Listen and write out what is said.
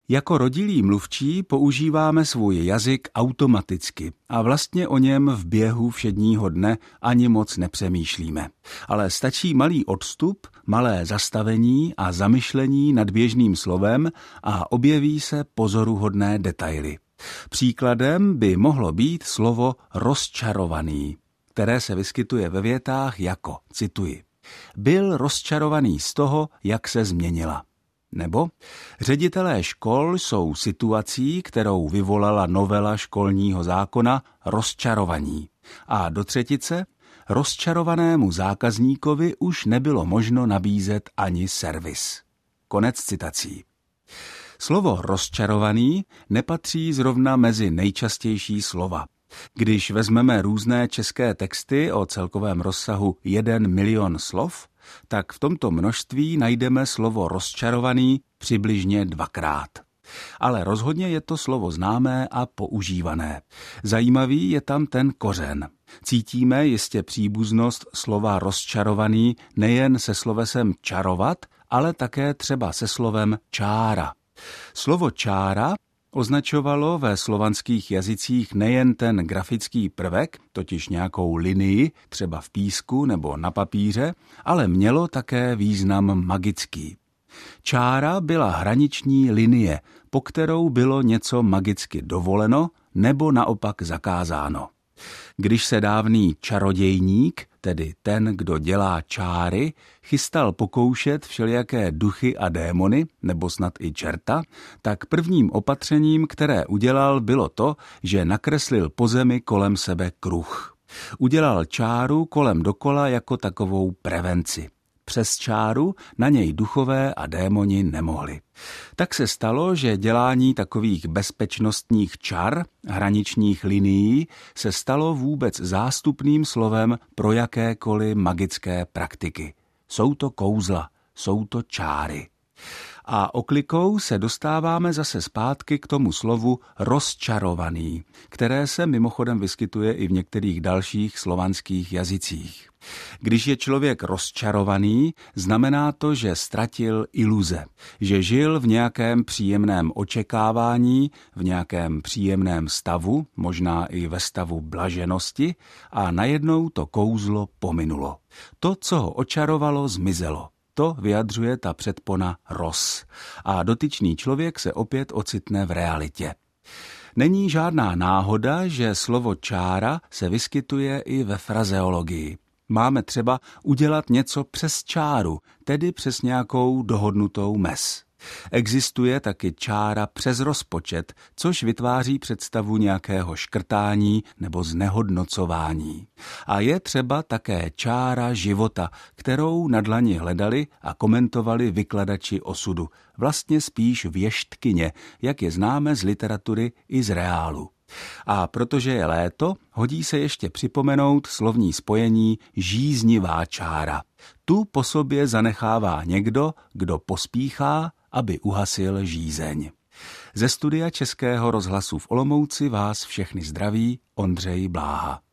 Jako rodilí mluvčí používáme svůj jazyk automaticky a vlastně o něm v běhu všedního dne ani moc nepřemýšlíme. Ale stačí malý odstup, malé zastavení a zamyšlení nad běžným slovem a objeví se pozoruhodné detaily. Příkladem by mohlo být slovo rozčarovaný, které se vyskytuje ve větách jako, cituji, byl rozčarovaný z toho, jak se změnila. Nebo ředitelé škol jsou situací, kterou vyvolala novela školního zákona, rozčarovaní. A do třetice, rozčarovanému zákazníkovi už nebylo možno nabízet ani servis. Konec citací. Slovo rozčarovaný nepatří zrovna mezi nejčastější slova. Když vezmeme různé české texty o celkovém rozsahu 1 milion slov, tak v tomto množství najdeme slovo rozčarovaný přibližně 2krát. Ale rozhodně je to slovo známé a používané. Zajímavý je tam ten kořen. Cítíme jistě příbuznost slova rozčarovaný nejen se slovesem čarovat, ale také třeba se slovem čára. Slovo čára označovalo ve slovanských jazycích nejen ten grafický prvek, totiž nějakou linii, třeba v písku nebo na papíře, ale mělo také význam magický. Čára byla hraniční linie, po kterou bylo něco magicky dovoleno nebo naopak zakázáno. Když se dávný čarodějník, tedy ten, kdo dělá čáry, chystal pokoušet všelijaké duchy a démony, nebo snad i čerta, tak prvním opatřením, které udělal, bylo to, že nakreslil po zemi kolem sebe kruh. Udělal čáru kolem dokola jako takovou prevenci. Přes čáru na něj duchové a démoni nemohli. Tak se stalo, že dělání takových bezpečnostních čar, hraničních linií, se stalo vůbec zástupným slovem pro jakékoliv magické praktiky. Jsou to kouzla, jsou to čáry. A oklikou se dostáváme zase zpátky k tomu slovu rozčarovaný, které se mimochodem vyskytuje i v některých dalších slovanských jazycích. Když je člověk rozčarovaný, znamená to, že ztratil iluze, že žil v nějakém příjemném očekávání, v nějakém příjemném stavu, možná i ve stavu blaženosti, a najednou to kouzlo pominulo. To, co ho očarovalo, zmizelo. To vyjadřuje ta předpona roz. A dotyčný člověk se opět ocitne v realitě. Není žádná náhoda, že slovo čára se vyskytuje i ve frazeologii. Máme třeba udělat něco přes čáru, tedy přes nějakou dohodnutou mez. Existuje taky čára přes rozpočet, což vytváří představu nějakého škrtání nebo znehodnocování. A je třeba také čára života, kterou na dlani hledali a komentovali vykladači osudu, vlastně spíš věštkyně, jak je známe z literatury i z reálu. A protože je léto, hodí se ještě připomenout slovní spojení žíznivá čára. Tu po sobě zanechává někdo, kdo pospíchá, aby uhasil žízeň. Ze studia Českého rozhlasu v Olomouci vás všechny zdraví Ondřej Bláha.